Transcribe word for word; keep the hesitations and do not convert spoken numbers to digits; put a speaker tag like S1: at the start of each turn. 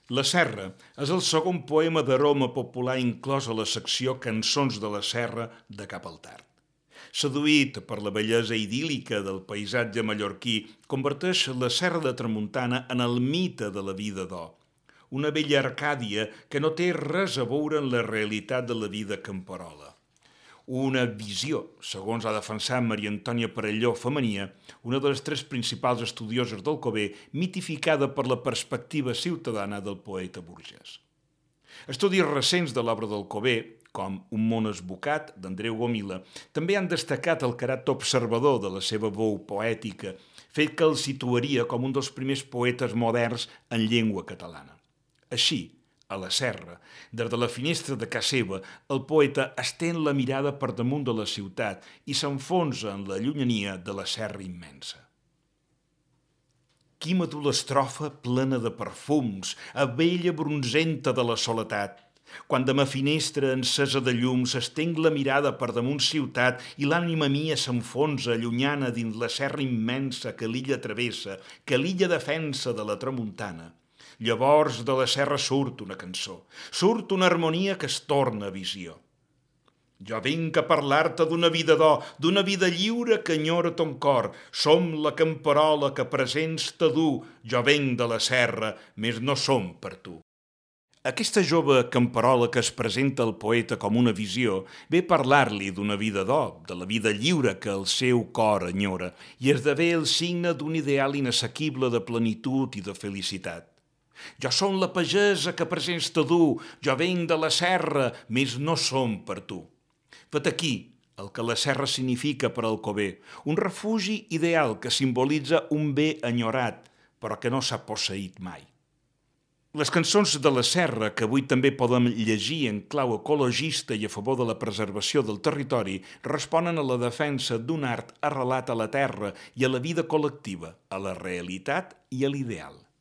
S1: La Serra és el segon poema d'aroma popular inclòs a la secció Cançons de la Serra de Cap al Tard. Seduït per la bellesa idíl·lica del paisatge mallorquí, converteix la Serra de Tramuntana en el mite de la vida d'O, una bella Arcàdia que no té res a veure amb la realitat de la vida camperola. Una visió, segons ha defensat Maria Antònia Perelló Femenia, una de les tres principals estudioses d'Alcover, mitificada per la perspectiva ciutadana del poeta burgès. Estudis recents de l'obra d'Alcover, com Un món esbocat, d'Andreu Gomila, també han destacat el caràcter observador de la seva veu poètica, fet que el situaria com un dels primers poetes moderns en llengua catalana. Així, a la Serra, des de la finestra de casa seva, el poeta estén la mirada per damunt de la ciutat i s'enfonsa en la llunyania de la serra immensa. Quima du l'estrofa plena de perfums, abella bronzenta de la soledat. Quan de ma finestra encesa de llum s'estenc la mirada per damunt ciutat i l'ànima mia s'enfonsa allunyana dins la serra immensa que l'illa travessa, que l'illa defensa de la tramuntana. Llavors de la serra surt una cançó, surt una harmonia que es torna visió. Jo vinc a parlar-te d'una vida d'O, d'una vida lliure que enyora ton cor. Som la camperola que presents te du, jo venc de la serra, més no som per tu. Aquesta jove camperola que es presenta al poeta com una visió ve a parlar-li d'una vida d'O, de la vida lliure que el seu cor enyora, i esdevé el signe d'un ideal inassequible de plenitud i de felicitat. Jo som la pagesa que presents te du, jo venc de la serra, més no som per tu. Vet aquí el que la serra significa per al Alcover, un refugi ideal que simbolitza un bé enyorat, però que no s'ha posseït mai. Les cançons de la serra, que avui també podem llegir en clau ecologista i a favor de la preservació del territori, responen a la defensa d'un art arrelat a la terra i a la vida col·lectiva, a la realitat i a l'ideal.